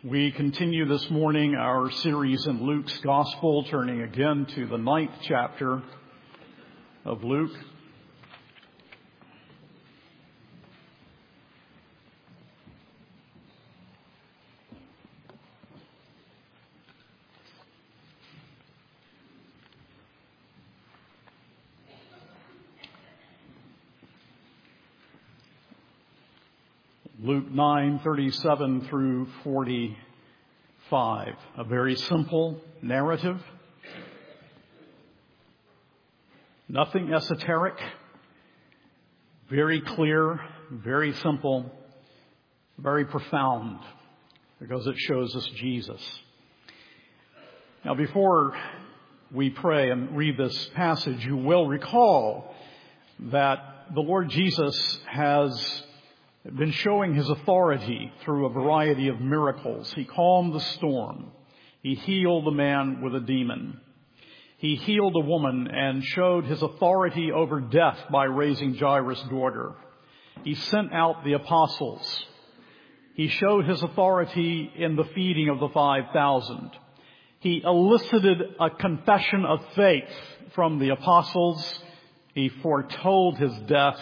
We continue this morning our series in Luke's Gospel, turning again to the 9th chapter of Luke. Luke 9:37 through 45, a very simple narrative. Nothing esoteric, very clear, very simple, very profound, because it shows us Jesus. Now, before we pray and read this passage, you will recall that the Lord Jesus has been showing his authority through a variety of miracles. He calmed the storm. He healed the man with a demon. He healed a woman and showed his authority over death by raising Jairus' daughter. He sent out the apostles. He showed his authority in the feeding of the 5,000. He elicited a confession of faith from the apostles. He foretold his death.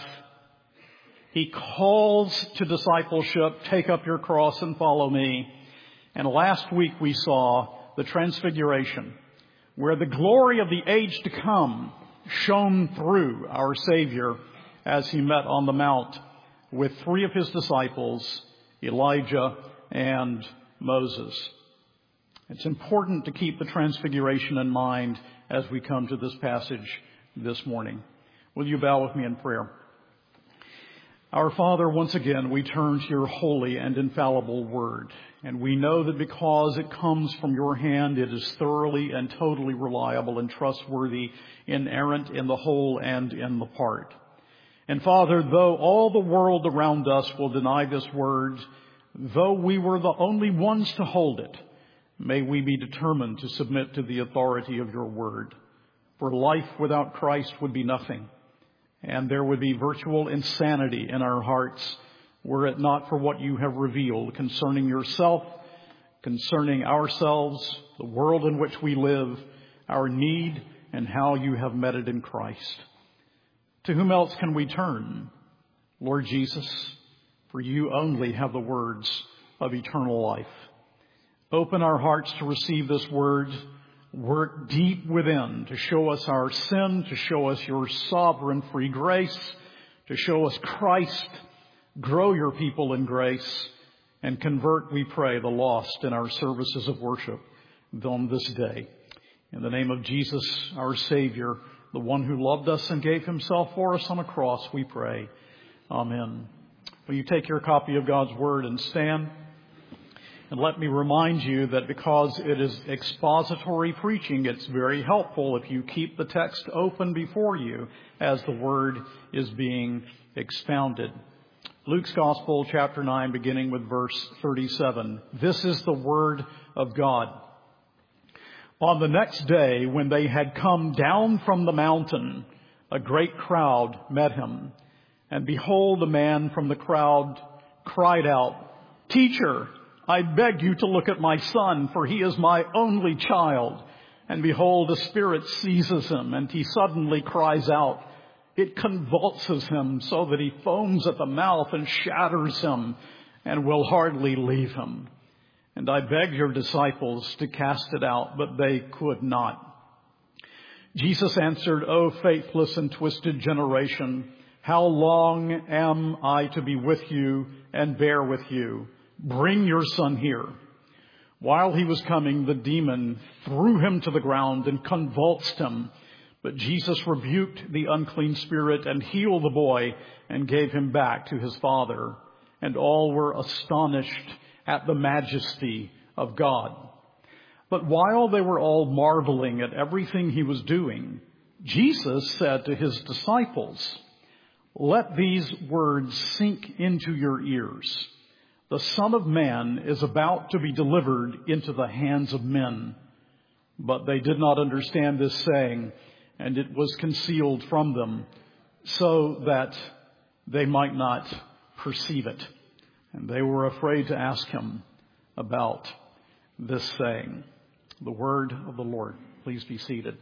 He calls to discipleship, take up your cross and follow me. And last week we saw the transfiguration, where the glory of the age to come shone through our Savior as he met on the mount with three of his disciples, Elijah and Moses. It's important to keep the transfiguration in mind as we come to this passage this morning. Will you bow with me in prayer? Our Father, once again, we turn to your holy and infallible word. And we know that because it comes from your hand, it is thoroughly and totally reliable and trustworthy, inerrant in the whole and in the part. And Father, though all the world around us will deny this word, though we were the only ones to hold it, may we be determined to submit to the authority of your word. For life without Christ would be nothing. And there would be virtual insanity in our hearts were it not for what you have revealed concerning yourself, concerning ourselves, the world in which we live, our need, and how you have met it in Christ. To whom else can we turn? Lord Jesus, for you only have the words of eternal life. Open our hearts to receive this word. Work deep within to show us our sin, to show us your sovereign free grace, to show us Christ. Grow your people in grace and convert, we pray, the lost in our services of worship on this day. In the name of Jesus, our Savior, the one who loved us and gave himself for us on a cross, we pray. Amen. Will you take your copy of God's word and stand? And let me remind you that because it is expository preaching, it's very helpful if you keep the text open before you as the word is being expounded. Luke's Gospel, chapter 9, beginning with verse 37. This is the word of God. On the next day, when they had come down from the mountain, a great crowd met him. And behold, a man from the crowd cried out, "Teacher, I beg you to look at my son, for he is my only child." And behold, a spirit seizes him, and he suddenly cries out. It convulses him so that he foams at the mouth and shatters him and will hardly leave him. And I begged your disciples to cast it out, but they could not. Jesus answered, "O faithless and twisted generation, how long am I to be with you and bear with you? Bring your son here." While he was coming, the demon threw him to the ground and convulsed him. But Jesus rebuked the unclean spirit and healed the boy and gave him back to his father. And all were astonished at the majesty of God. But while they were all marveling at everything he was doing, Jesus said to his disciples, "Let these words sink into your ears. The Son of Man is about to be delivered into the hands of men." But they did not understand this saying, and it was concealed from them, so that they might not perceive it. And they were afraid to ask him about this saying. The word of the Lord. Please be seated.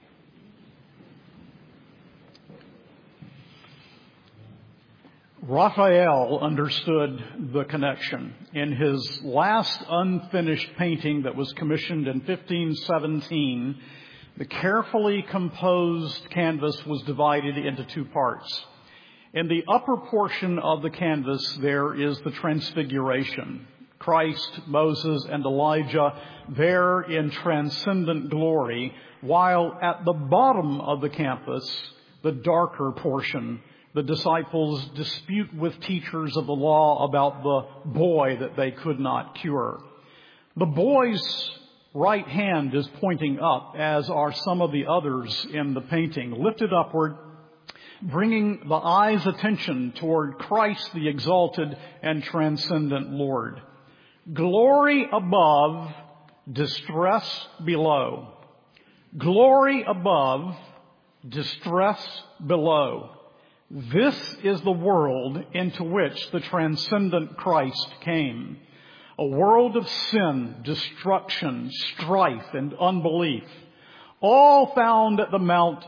Raphael understood the connection. In his last unfinished painting that was commissioned in 1517, the carefully composed canvas was divided into two parts. In the upper portion of the canvas, there is the Transfiguration. Christ, Moses, and Elijah there in transcendent glory, while at the bottom of the canvas, the darker portion, the disciples dispute with teachers of the law about the boy that they could not cure. The boy's right hand is pointing up, as are some of the others in the painting, lifted upward, bringing the eye's attention toward Christ, the exalted and transcendent Lord. Glory above, distress below. Glory above, distress below. This is the world into which the transcendent Christ came. A world of sin, destruction, strife, and unbelief, all found at the mount,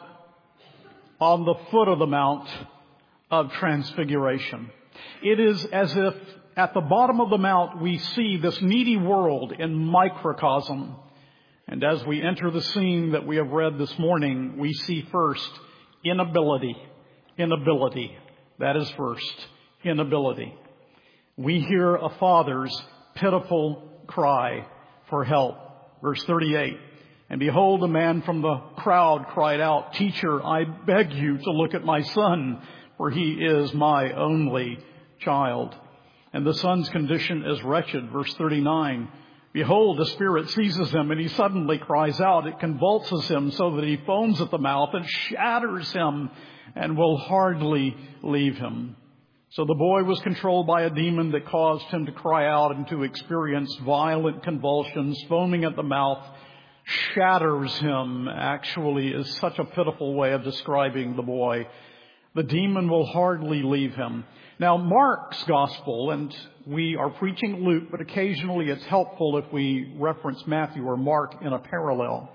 on the foot of the Mount of Transfiguration. It is as if at the bottom of the mount we see this needy world in microcosm. And as we enter the scene that we have read this morning, we see first inability. Inability. That is first. Inability. We hear a father's pitiful cry for help. Verse 38. And behold, a man from the crowd cried out, "Teacher, I beg you to look at my son, for he is my only child." And the son's condition is wretched. Verse 39. Behold, the spirit seizes him, and he suddenly cries out. It convulses him so that he foams at the mouth and shatters him and will hardly leave him. So the boy was controlled by a demon that caused him to cry out and to experience violent convulsions, foaming at the mouth, shatters him, actually is such a pitiful way of describing the boy. The demon will hardly leave him. Now, Mark's gospel, and we are preaching Luke, but occasionally it's helpful if we reference Matthew or Mark in a parallel.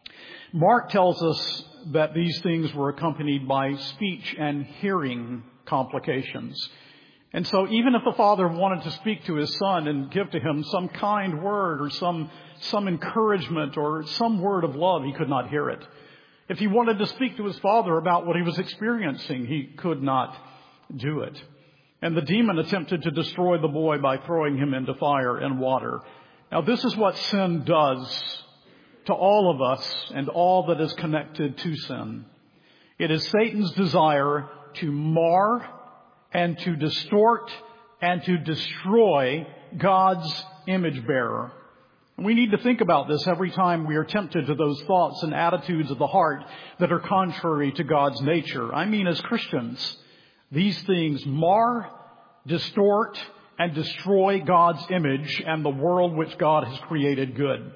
Mark tells us that these things were accompanied by speech and hearing complications. And so even if the father wanted to speak to his son and give to him some kind word or some encouragement or some word of love, he could not hear it. If he wanted to speak to his father about what he was experiencing, he could not do it. And the demon attempted to destroy the boy by throwing him into fire and water. Now, this is what sin does to all of us and all that is connected to sin. It is Satan's desire to mar and to distort and to destroy God's image bearer. We need to think about this every time we are tempted to those thoughts and attitudes of the heart that are contrary to God's nature. I mean, as Christians, these things mar, distort, and destroy God's image and the world which God has created good.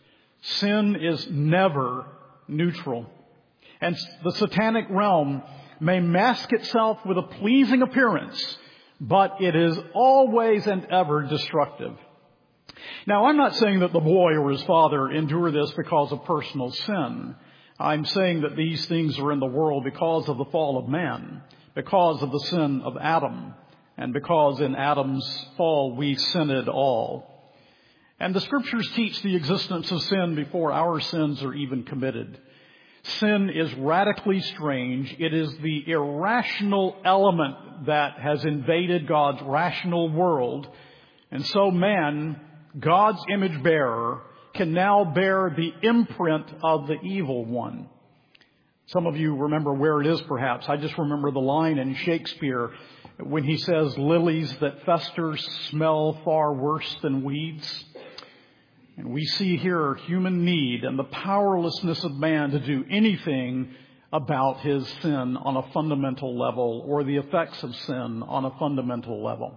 Sin is never neutral. And the satanic realm may mask itself with a pleasing appearance, but it is always and ever destructive. Now, I'm not saying that the boy or his father endure this because of personal sin. I'm saying that these things are in the world because of the fall of man, because of the sin of Adam, and because in Adam's fall we sinned all. And the scriptures teach the existence of sin before our sins are even committed. Sin is radically strange. It is the irrational element that has invaded God's rational world. And so man, God's image bearer, can now bear the imprint of the evil one. Some of you remember where it is, perhaps. I just remember the line in Shakespeare when he says, "Lilies that fester smell far worse than weeds." And we see here human need and the powerlessness of man to do anything about his sin on a fundamental level, or the effects of sin on a fundamental level.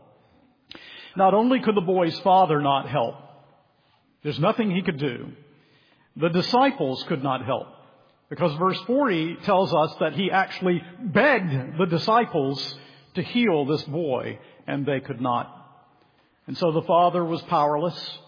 Not only could the boy's father not help, there's nothing he could do. The disciples could not help, because verse 40 tells us that he actually begged the disciples to heal this boy, and they could not. And so the father was powerless.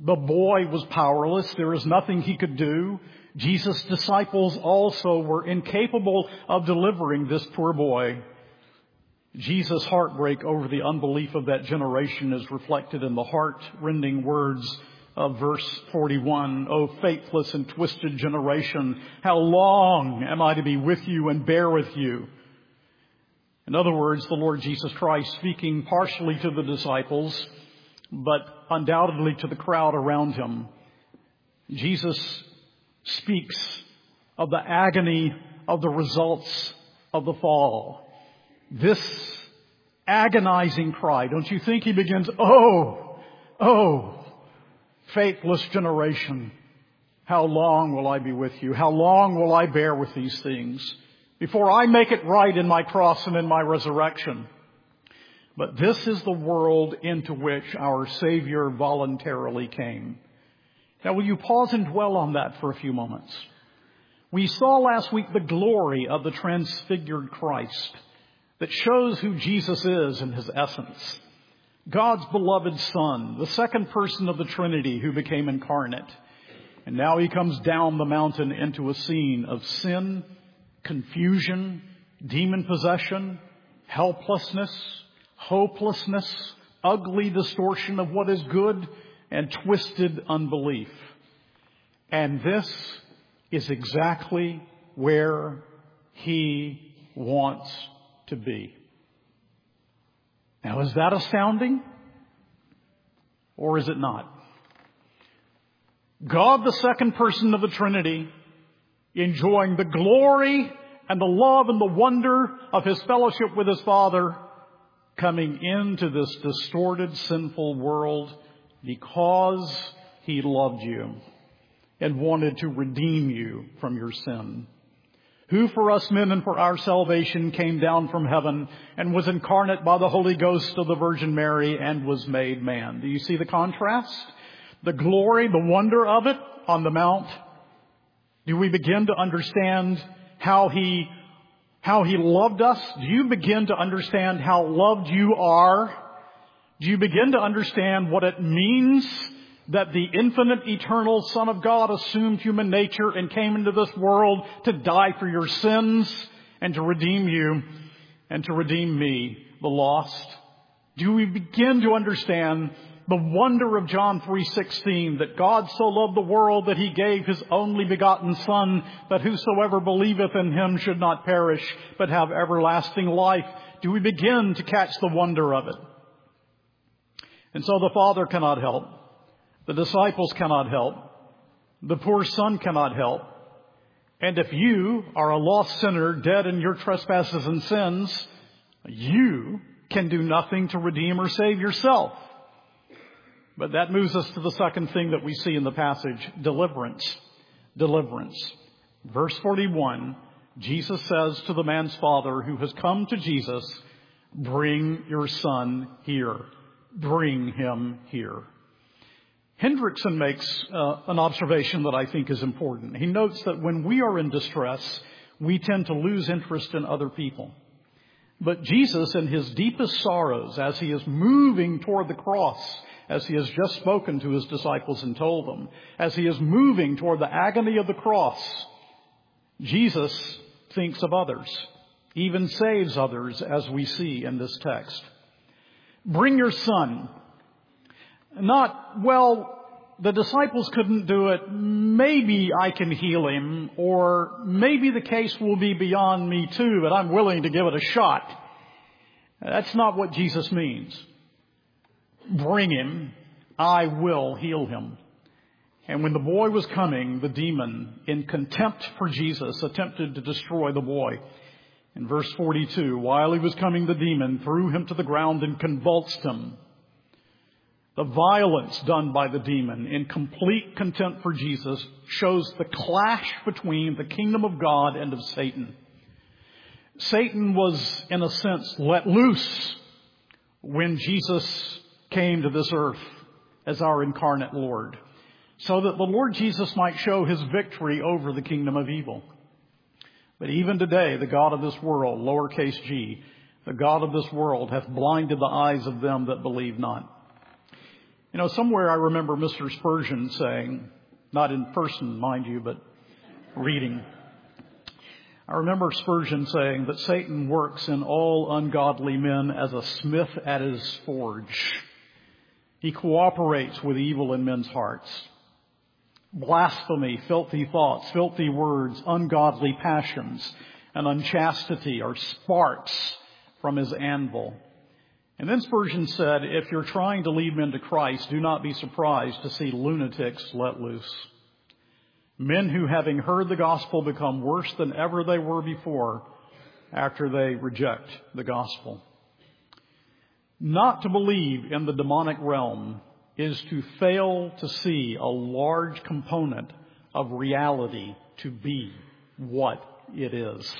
The boy was powerless. There was nothing he could do. Jesus' disciples also were incapable of delivering this poor boy. Jesus' heartbreak over the unbelief of that generation is reflected in the heart-rending words of verse 41. "O faithless and twisted generation, how long am I to be with you and bear with you?" In other words, the Lord Jesus Christ speaking partially to the disciples, but undoubtedly to the crowd around him. Jesus speaks of the agony of the results of the fall. This agonizing cry, don't you think he begins, oh, faithless generation, how long will I be with you? How long will I bear with these things before I make it right in my cross and in my resurrection? But this is the world into which our Savior voluntarily came. Now, will you pause and dwell on that for a few moments? We saw last week the glory of the transfigured Christ that shows who Jesus is in his essence. God's beloved Son, the second person of the Trinity who became incarnate. And now he comes down the mountain into a scene of sin, confusion, demon possession, helplessness, hopelessness, ugly distortion of what is good, and twisted unbelief. And this is exactly where he wants to be. Now, is that astounding? Or is it not? God, the second person of the Trinity, enjoying the glory and the love and the wonder of his fellowship with his Father, coming into this distorted, sinful world because he loved you and wanted to redeem you from your sin. Who for us men and for our salvation came down from heaven and was incarnate by the Holy Ghost of the Virgin Mary and was made man. Do you see the contrast? The glory, the wonder of it on the Mount. Do we begin to understand how he loved us? Do you begin to understand how loved you are? Do you begin to understand what it means that the infinite, eternal Son of God assumed human nature and came into this world to die for your sins and to redeem you and to redeem me, the lost? Do we begin to understand the wonder of John 3:16, that God so loved the world that he gave his only begotten Son, that whosoever believeth in him should not perish, but have everlasting life? Do we begin to catch the wonder of it? And so the Father cannot help. The disciples cannot help. The poor son cannot help. And if you are a lost sinner, dead in your trespasses and sins, you can do nothing to redeem or save yourself. But that moves us to the second thing that we see in the passage, deliverance. Deliverance. Verse 41, Jesus says to the man's father who has come to Jesus, "Bring your son here." Bring him here. Hendrickson makes an observation that I think is important. He notes that when we are in distress, we tend to lose interest in other people. But Jesus, in his deepest sorrows, as he is moving toward the cross, as he has just spoken to his disciples and told them, as he is moving toward the agony of the cross, Jesus thinks of others, even saves others, as we see in this text. Bring your son. Not, well, the disciples couldn't do it. Maybe I can heal him, or maybe the case will be beyond me too, but I'm willing to give it a shot. That's not what Jesus means. Bring him. I will heal him. And when the boy was coming, the demon, in contempt for Jesus, attempted to destroy the boy. In verse 42, while he was coming, the demon threw him to the ground and convulsed him. The violence done by the demon in complete contempt for Jesus shows the clash between the kingdom of God and of Satan. Satan was, in a sense, let loose when Jesus came to this earth as our incarnate Lord, so that the Lord Jesus might show his victory over the kingdom of evil. But even today, the God of this world, lowercase g, the God of this world hath blinded the eyes of them that believe not. Somewhere I remember Mr. Spurgeon saying, not in person, mind you, but reading. I remember Spurgeon saying that Satan works in all ungodly men as a smith at his forge. He cooperates with evil in men's hearts. Blasphemy, filthy thoughts, filthy words, ungodly passions, and unchastity are sparks from his anvil. And then Spurgeon said, if you're trying to lead men to Christ, do not be surprised to see lunatics let loose. Men who, having heard the gospel, become worse than ever they were before after they reject the gospel. Not to believe in the demonic realm is to fail to see a large component of reality to be what it is.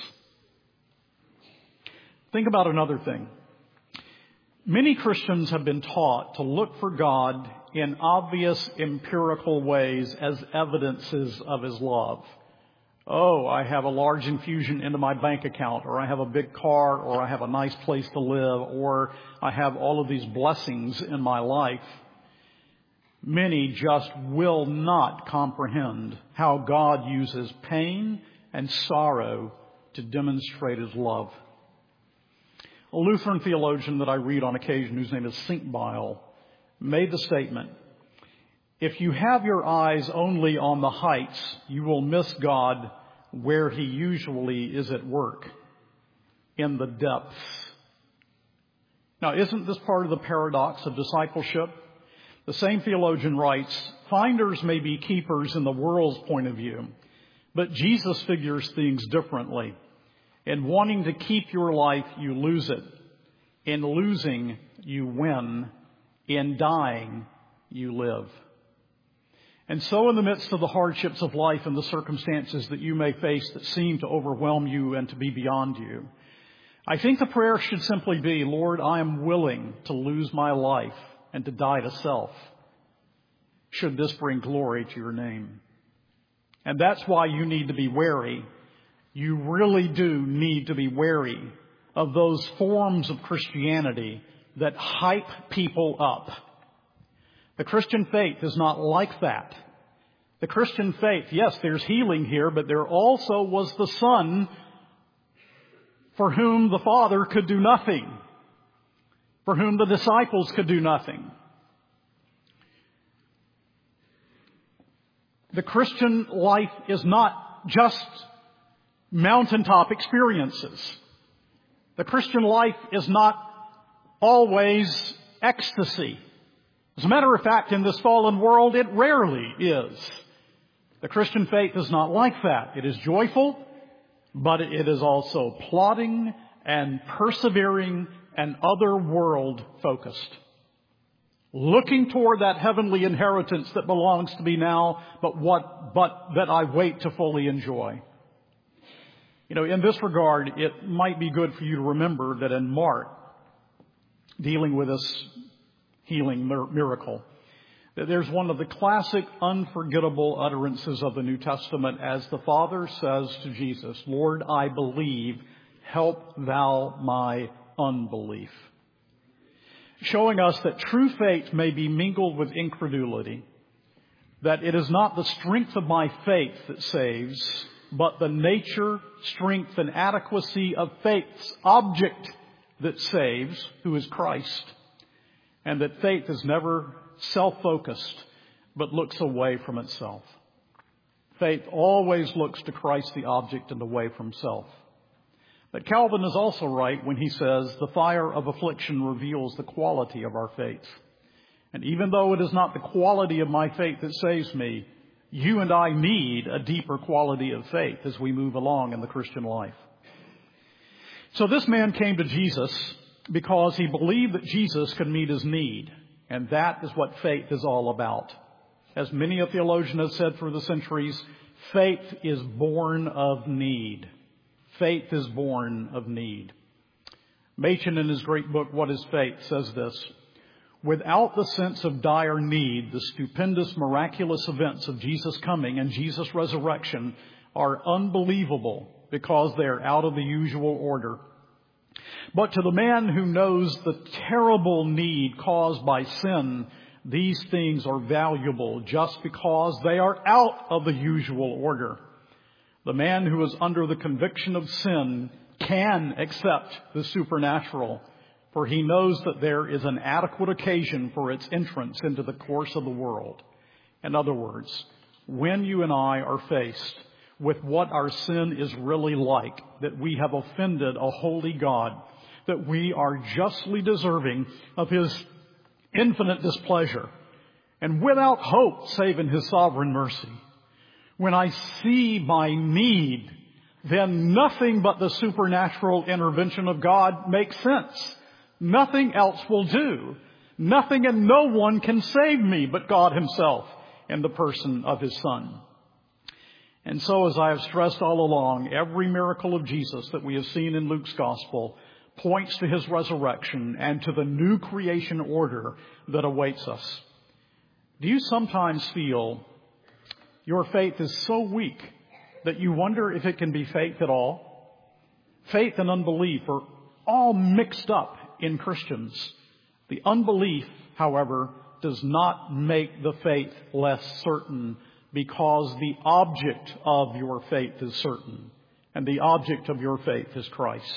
Think about another thing. Many Christians have been taught to look for God in obvious empirical ways as evidences of His love. Oh, I have a large infusion into my bank account, or I have a big car, or I have a nice place to live, or I have all of these blessings in my life. Many just will not comprehend how God uses pain and sorrow to demonstrate His love. A Lutheran theologian that I read on occasion, whose name is Cinqbile, made the statement, if you have your eyes only on the heights, you will miss God where He usually is at work, in the depths. Now, isn't this part of the paradox of discipleship? The same theologian writes, finders may be keepers in the world's point of view, but Jesus figures things differently. In wanting to keep your life, you lose it. In losing, you win. In dying, you live. And so in the midst of the hardships of life and the circumstances that you may face that seem to overwhelm you and to be beyond you, I think the prayer should simply be, Lord, I am willing to lose my life and to die to self, should this bring glory to your name. And that's why you need to be wary. You really do need to be wary of those forms of Christianity that hype people up. The Christian faith is not like that. The Christian faith, yes, there's healing here, but there also was the Son for whom the Father could do nothing, for whom the disciples could do nothing. The Christian life is not just mountaintop experiences. The Christian life is not always ecstasy. As a matter of fact, in this fallen world, it rarely is. The Christian faith is not like that. It is joyful, but it is also plodding and persevering and other-world focused. Looking toward that heavenly inheritance that belongs to me now, but that I wait to fully enjoy. In this regard, it might be good for you to remember that in Mark, dealing with this healing miracle, that there's one of the classic unforgettable utterances of the New Testament as the Father says to Jesus, Lord, I believe, help thou my unbelief. Showing us that true faith may be mingled with incredulity, that it is not the strength of my faith that saves, but the nature, strength, and adequacy of faith's object that saves, who is Christ, and that faith is never self-focused, but looks away from itself. Faith always looks to Christ, the object, and away from self. But Calvin is also right when he says, the fire of affliction reveals the quality of our faith. And even though it is not the quality of my faith that saves me, you and I need a deeper quality of faith as we move along in the Christian life. So this man came to Jesus because he believed that Jesus could meet his need. And that is what faith is all about. As many a theologian has said through the centuries, faith is born of need. Faith is born of need. Machen, in his great book, What is Faith?, says this: without the sense of dire need, the stupendous, miraculous events of Jesus' coming and Jesus' resurrection are unbelievable because they're out of the usual order. But to the man who knows the terrible need caused by sin, These things are valuable just because they are out of the usual order. The man who is under the conviction of sin can accept the supernatural, for he knows that there is an adequate occasion for its entrance into the course of the world. In other words, when you and I are faced with what our sin is really like, that we have offended a holy God, that we are justly deserving of His infinite displeasure, and without hope save in His sovereign mercy, when I see my need, then nothing but the supernatural intervention of God makes sense. Nothing else will do. Nothing and no one can save me but God Himself in the person of His Son. And so, as I have stressed all along, every miracle of Jesus that we have seen in Luke's Gospel points to His resurrection and to the new creation order that awaits us. Do you sometimes feel your faith is so weak that you wonder if it can be faith at all? Faith and unbelief are all mixed up in Christians. The unbelief, however, does not make the faith less certain, because the object of your faith is certain, and the object of your faith is Christ.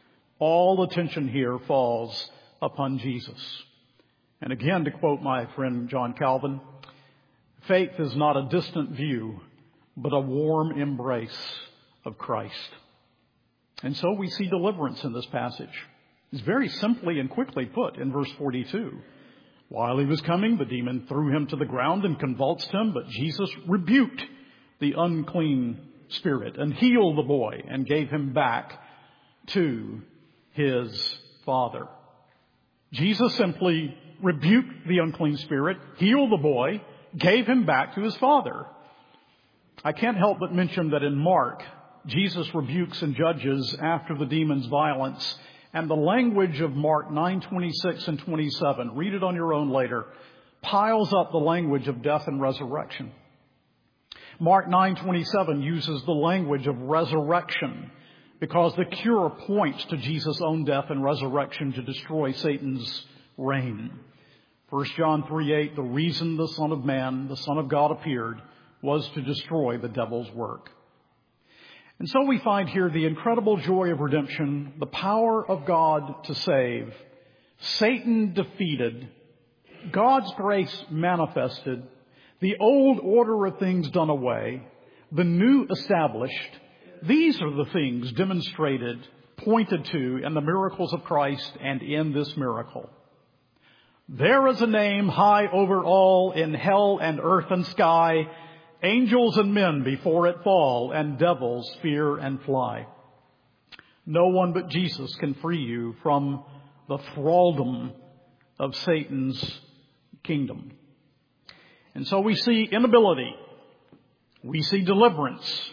All attention here falls upon Jesus. And again, to quote my friend John Calvin, faith is not a distant view, but a warm embrace of Christ. And so we see deliverance in this passage. It's very simply and quickly put in verse 42. While he was coming, the demon threw him to the ground and convulsed him, but Jesus rebuked the unclean spirit and healed the boy and gave him back to his father. Jesus simply rebuked the unclean spirit, healed the boy, gave him back to his father. I can't help but mention that in Mark, Jesus rebukes and judges after the demon's violence. And the language of Mark 9:26 and 27, read it on your own later, piles up the language of death and resurrection. Mark 9:27 uses the language of resurrection because the cure points to Jesus' own death and resurrection to destroy Satan's reign. 1 John 3:8, the reason the Son of Man, the Son of God, appeared was to destroy the devil's work. And so we find here the incredible joy of redemption, the power of God to save, Satan defeated, God's grace manifested, the old order of things done away, the new established. These are the things demonstrated, pointed to in the miracles of Christ and in this miracle. There is a name high over all in hell and earth and sky, angels and men before it fall, and devils fear and fly. No one but Jesus can free you from the thraldom of Satan's kingdom. And so we see inability. We see deliverance.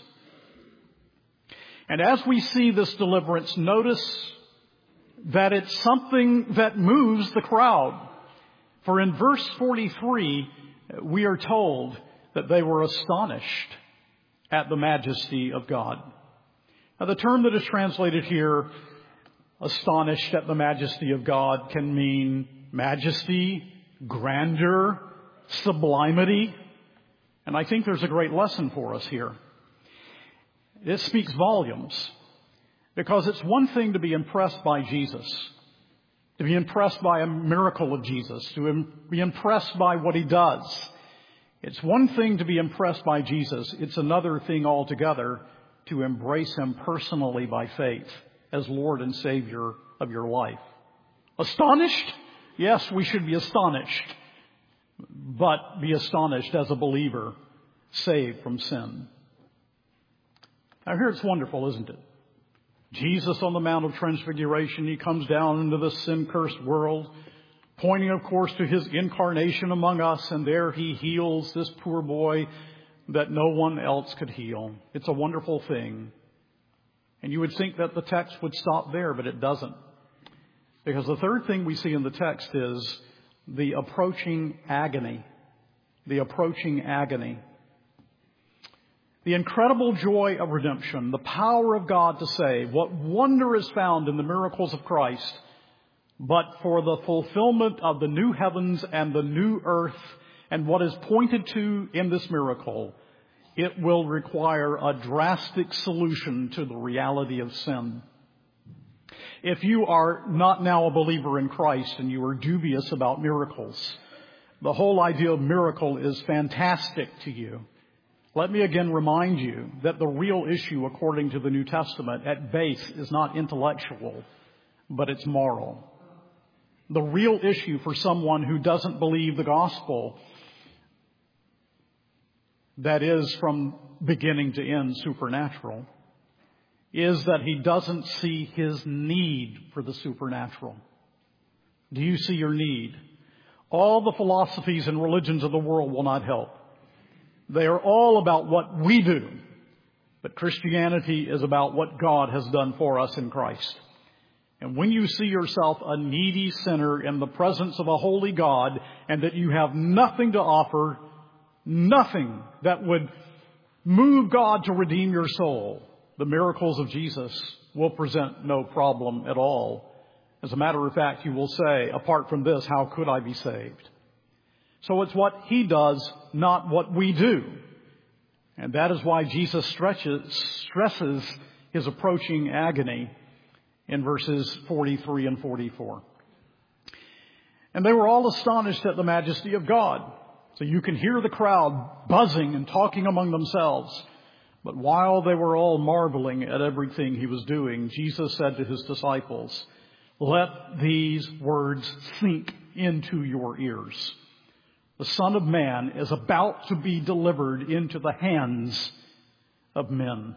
And as we see this deliverance, notice that it's something that moves the crowd. For in verse 43, we are told that they were astonished at the majesty of God. Now, the term that is translated here, astonished at the majesty of God, can mean majesty, grandeur, sublimity. And I think there's a great lesson for us here. It speaks volumes, because it's one thing to be impressed by Jesus, to be impressed by a miracle of Jesus, to be impressed by what He does. It's one thing to be impressed by Jesus. It's another thing altogether to embrace Him personally by faith as Lord and Savior of your life. Astonished? Yes, we should be astonished. But be astonished as a believer, saved from sin. Now here it's wonderful, isn't it? Jesus on the Mount of Transfiguration, He comes down into this sin-cursed world, pointing, of course, to His incarnation among us, and there He heals this poor boy that no one else could heal. It's a wonderful thing. And you would think that the text would stop there, but it doesn't. Because the third thing we see in the text is the approaching agony. The approaching agony. The incredible joy of redemption, the power of God to save, what wonder is found in the miracles of Christ, but for the fulfillment of the new heavens and the new earth, and what is pointed to in this miracle, it will require a drastic solution to the reality of sin. If you are not now a believer in Christ and you are dubious about miracles, the whole idea of miracle is fantastic to you. Let me again remind you that the real issue, according to the New Testament, at base is not intellectual, but it's moral. The real issue for someone who doesn't believe the gospel, that is from beginning to end supernatural, is that he doesn't see his need for the supernatural. Do you see your need? All the philosophies and religions of the world will not help. They are all about what we do. But Christianity is about what God has done for us in Christ. And when you see yourself a needy sinner in the presence of a holy God, and that you have nothing to offer, nothing that would move God to redeem your soul, the miracles of Jesus will present no problem at all. As a matter of fact, you will say, apart from this, how could I be saved? So it's what he does, not what we do. And that is why Jesus stresses his approaching agony in verses 43 and 44. And they were all astonished at the majesty of God. So you can hear the crowd buzzing and talking among themselves. But while they were all marveling at everything he was doing, Jesus said to his disciples, "Let these words sink into your ears. The Son of Man is about to be delivered into the hands of men."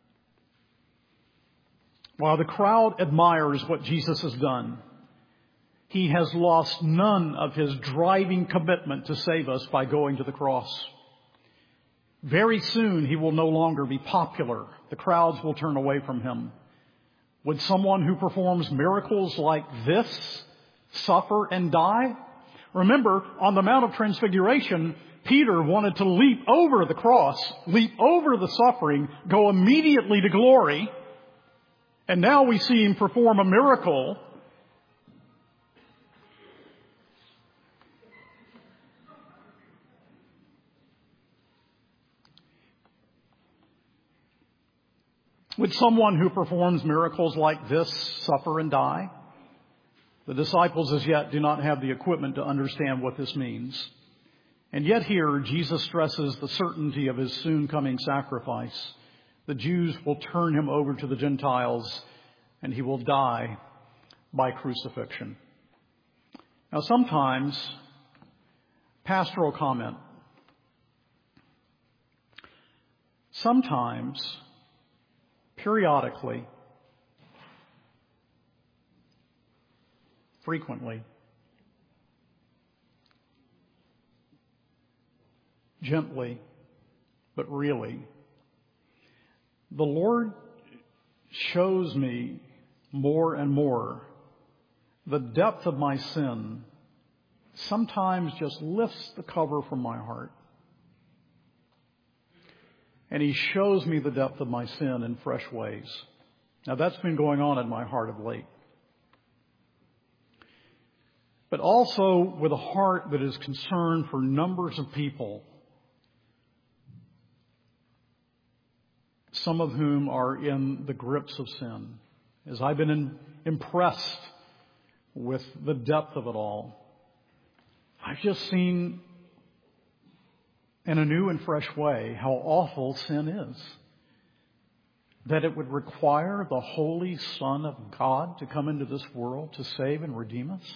While the crowd admires what Jesus has done, he has lost none of his driving commitment to save us by going to the cross. Very soon he will no longer be popular. The crowds will turn away from him. Would someone who performs miracles like this suffer and die? Remember, on the Mount of Transfiguration, Peter wanted to leap over the cross, leap over the suffering, go immediately to glory. And now we see him perform a miracle. Would someone who performs miracles like this suffer and die? The disciples as yet do not have the equipment to understand what this means. And yet here Jesus stresses the certainty of his soon coming sacrifice. The Jews will turn him over to the Gentiles and he will die by crucifixion. Now sometimes, pastoral comment, sometimes, periodically, frequently, gently, but really, the Lord shows me more and more the depth of my sin. Sometimes just lifts the cover from my heart. And he shows me the depth of my sin in fresh ways. Now that's been going on in my heart of late. But also with a heart that is concerned for numbers of people, some of whom are in the grips of sin. As I've been impressed with the depth of it all, I've just seen in a new and fresh way how awful sin is. That it would require the Holy Son of God to come into this world to save and redeem us.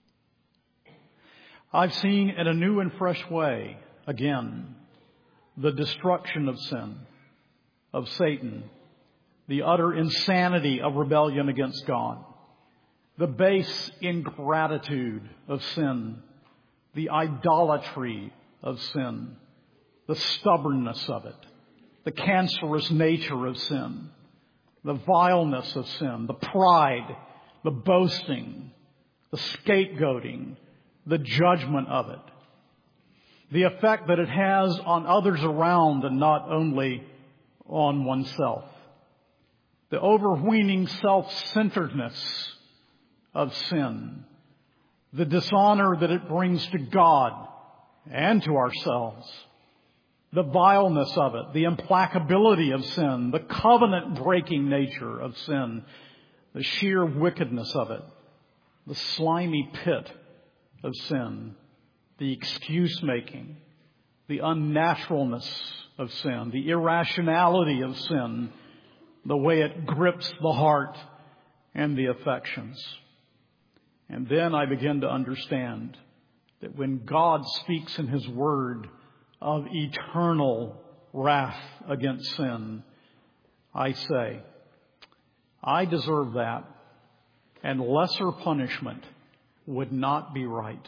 I've seen in a new and fresh way, again, the destruction of sin, of Satan, the utter insanity of rebellion against God, the base ingratitude of sin, the idolatry of sin, the stubbornness of it, the cancerous nature of sin, the vileness of sin, the pride, the boasting, the scapegoating, the judgment of it, the effect that it has on others around and not only on oneself, the overweening self-centeredness of sin, the dishonor that it brings to God and to ourselves, the vileness of it, the implacability of sin, the covenant-breaking nature of sin, the sheer wickedness of it, the slimy pit of sin, the excuse-making, the unnaturalness of sin, the irrationality of sin, the way it grips the heart and the affections. And then I begin to understand that when God speaks in His Word of eternal wrath against sin, I say, I deserve that, and lesser punishment would not be right.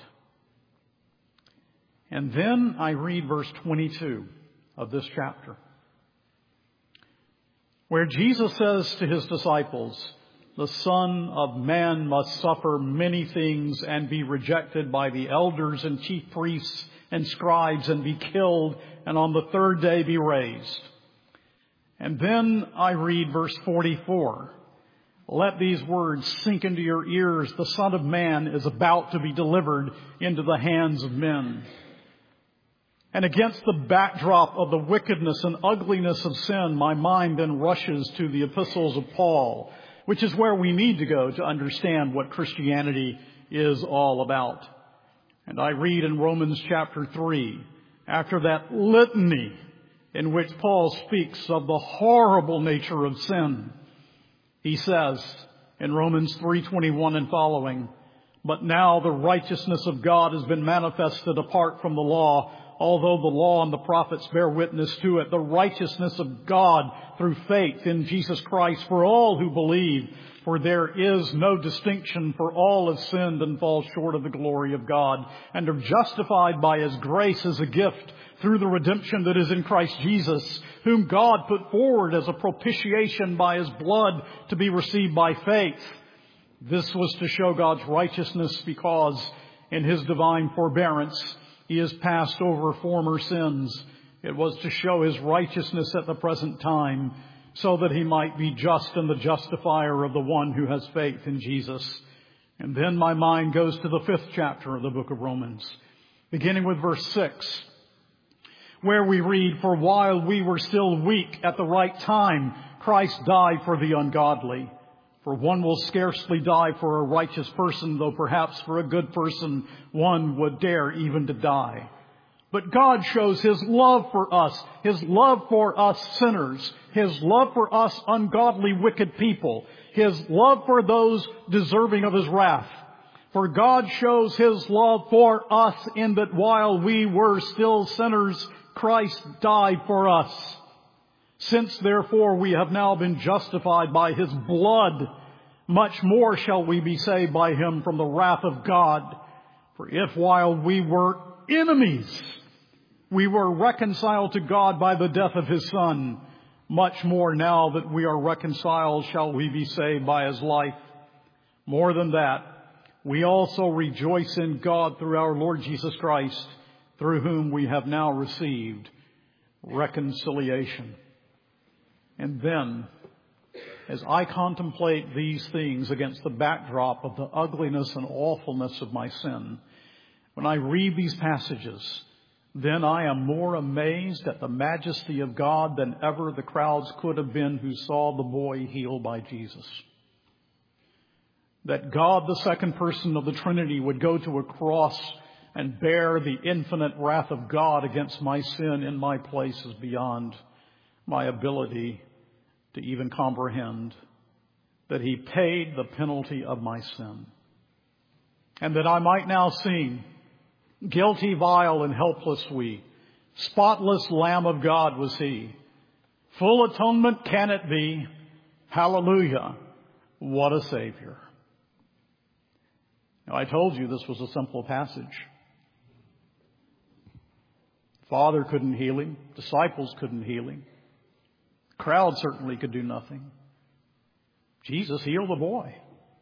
And then I read verse 22 of this chapter, where Jesus says to His disciples, the Son of Man must suffer many things and be rejected by the elders and chief priests and scribes and be killed and on the third day be raised. And then I read verse 44. Let these words sink into your ears. The Son of Man is about to be delivered into the hands of men. And against the backdrop of the wickedness and ugliness of sin, my mind then rushes to the epistles of Paul, which is where we need to go to understand what Christianity is all about. And I read in Romans chapter 3, after that litany in which Paul speaks of the horrible nature of sin, he says in Romans 3:21 and following, but now the righteousness of God has been manifested apart from the law, although the law and the prophets bear witness to it, the righteousness of God through faith in Jesus Christ for all who believe. For there is no distinction, for all have sinned and fall short of the glory of God, and are justified by His grace as a gift through the redemption that is in Christ Jesus, whom God put forward as a propitiation by His blood to be received by faith. This was to show God's righteousness, because in His divine forbearance He has passed over former sins. It was to show His righteousness at the present time, so that He might be just and the justifier of the one who has faith in Jesus. And then my mind goes to the 5th chapter of the book of Romans, beginning with verse 6, where we read, for while we were still weak at the right time, Christ died for the ungodly. For one will scarcely die for a righteous person, though perhaps for a good person one would dare even to die. But God shows His love for us, His love for us sinners, His love for us ungodly, wicked people, His love for those deserving of His wrath. For God shows His love for us in that while we were still sinners, Christ died for us. Since therefore we have now been justified by His blood, much more shall we be saved by Him from the wrath of God. For if while we were enemies, we were reconciled to God by the death of His Son, much more now that we are reconciled shall we be saved by His life. More than that, we also rejoice in God through our Lord Jesus Christ, through whom we have now received reconciliation. And then, as I contemplate these things against the backdrop of the ugliness and awfulness of my sin, when I read these passages, then I am more amazed at the majesty of God than ever the crowds could have been who saw the boy healed by Jesus. That God, the second person of the Trinity, would go to a cross and bear the infinite wrath of God against my sin in my place is beyond my ability to even comprehend. That He paid the penalty of my sin, and that I might now sing, guilty, vile, and helpless we, spotless Lamb of God was He. Full atonement can it be? Hallelujah, what a Savior. Now, I told you this was a simple passage. Father couldn't heal him. Disciples couldn't heal him. Crowd certainly could do nothing. Jesus healed the boy.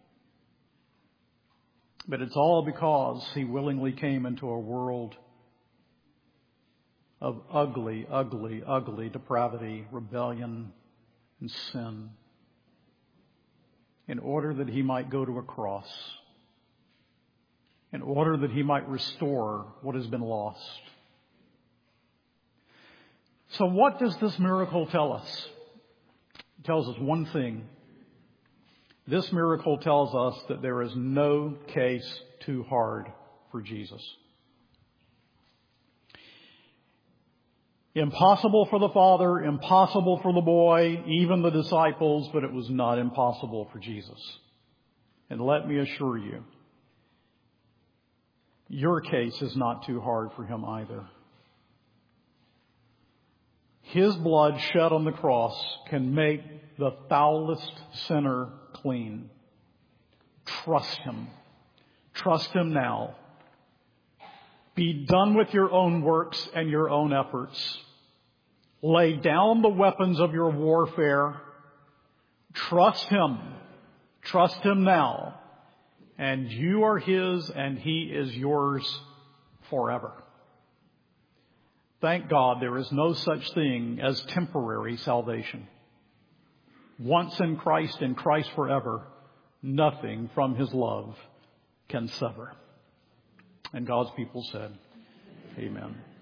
But it's all because He willingly came into a world of ugly, ugly, ugly depravity, rebellion, and sin. in order that he might go to a cross, in order that he might restore what has been lost. So what does this miracle tell us? It tells us one thing. This miracle tells us that there is no case too hard for Jesus. Impossible for the Father, impossible for the boy, even the disciples, but it was not impossible for Jesus. And let me assure you, your case is not too hard for him either. His blood shed on the cross can make the foulest sinner clean. Trust him. Trust him now. Be done with your own works and your own efforts. Lay down the weapons of your warfare. Trust him. Trust him now. And you are his and he is yours forever. Thank God there is no such thing as temporary salvation. Once in Christ forever, nothing from his love can sever. And God's people said, amen.